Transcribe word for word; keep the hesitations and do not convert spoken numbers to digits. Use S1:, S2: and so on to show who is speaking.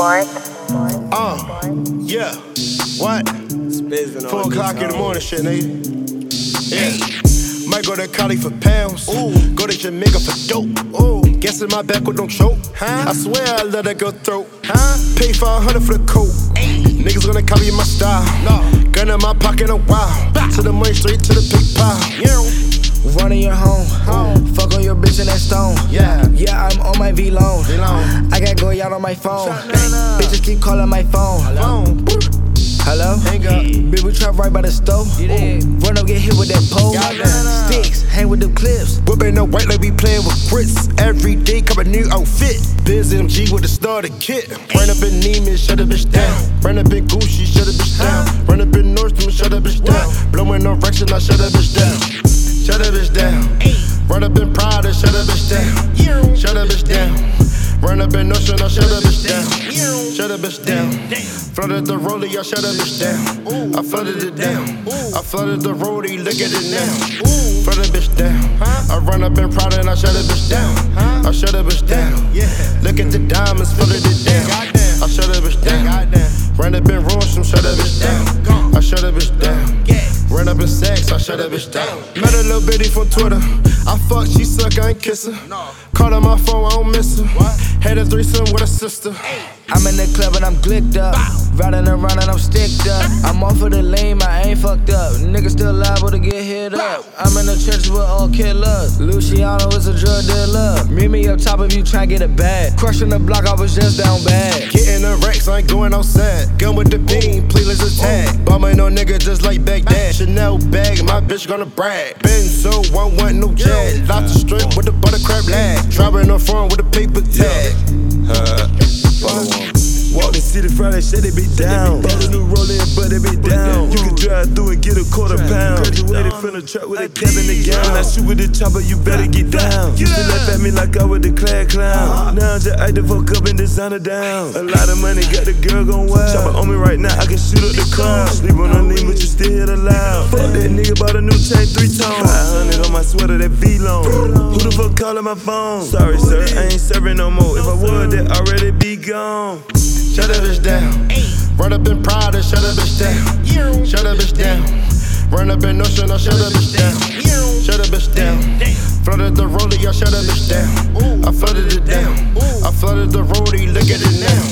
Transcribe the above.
S1: Bored.
S2: Uh, yeah. What? Four o'clock in the morning, shit, nigga. Yeah. Might go to Cali for pounds. Ooh. Go to Jamaica for dope. Ooh. Guess in my back with don't choke. Huh? I swear I let that girl throat. Huh? Pay five hundred for the coat. Ay. Niggas gonna copy my style. No. Gun in my pocket a while. Bah. To the money, straight to the big pile. Yeah.
S3: Running your home, home. Fuck on your bitch in that stone.
S2: Yeah,
S3: yeah, I'm on my V-Long.
S2: V-Long.
S3: I got go out on my phone. Bitches keep calling my phone.
S2: Hello?
S3: Hello?
S2: Hang up.
S3: Bitch, we trap right by the stove. Run up, get hit with that pole. Sticks, hang with them clips.
S2: Whipping up white like we playing with grits. Every day, come a new outfit. Biz M G with the starter kit. Run up in Neiman, shut a bitch down. Run up in Gucci, shut a bitch down. Run up in Nordstrom, shut a bitch down. Blowing no Rex and I shut a bitch down. Shut a bitch down. Run up in Prada, shut a bitch down. Shut a bitch down. Run up in Ocean, I shut a bitch down. Shut a bitch down. Flooded the rollie, I shut a bitch down. I flooded it down. I flooded the roadie, look at it now. Flood a bitch down. I run up in Prada and I shut a bitch down. I shut a bitch down. Look at the diamonds, flooded it down. I shut a bitch down. Run up in Nordstrom, shut a bitch down. I shut a bitch down. Run up in sex, I shut that bitch down. Met a little bitty from Twitter. I fuck, she suck, I ain't kiss her. Called on my phone, I don't miss her. Had a threesome with a sister.
S3: I'm in the club and I'm glicked up. Riding around and I'm sticked up. I'm off of the lane, I ain't fucked up. Niggas still liable to get hit up. I'm in the trenches with all killers. Luciano is a drug dealer. Meet me up top if you try get it bad. Crushing the block, I was just down bad.
S2: Getting the racks, I ain't going outside. Gun with the beam, please a tag. Bombing no nigga just like Baghdad. Chanel bag, my bitch gonna brag. Benzo, one want no jag. Lots of strip with the buttercrab lag. Driving on front with a paper tag.
S4: Uh, Walk the city Friday, shit, they be down. Bought a new rollin', but they be down. You can drive through and get a quarter pound. Graduated from the trap with a cap in the gown. I shoot with the chopper, you better get down. Used to laugh at me like I was the clad clown. Now I'm just act the fuck up and designer down. A lot of money got the girl gon' wild. Chopper on me right now, I can shoot up the crowd. Sleep on the lean, but you still hear the loud. Fuck that nigga, bought a new chain, three tones. five hundred on my sweater, that V-Long. Who the fuck calling my phone? Sorry, sir, I ain't serving no more. If I would, that already be gone.
S2: Shut that bitch down. Run up in Prada, shut that bitch down. Shut that bitch down. Run up in Ocean, I shut that bitch down. Shut that bitch down. Flooded the rollie, I shut that bitch down. I flooded it down. I flooded the roadie, look at it now.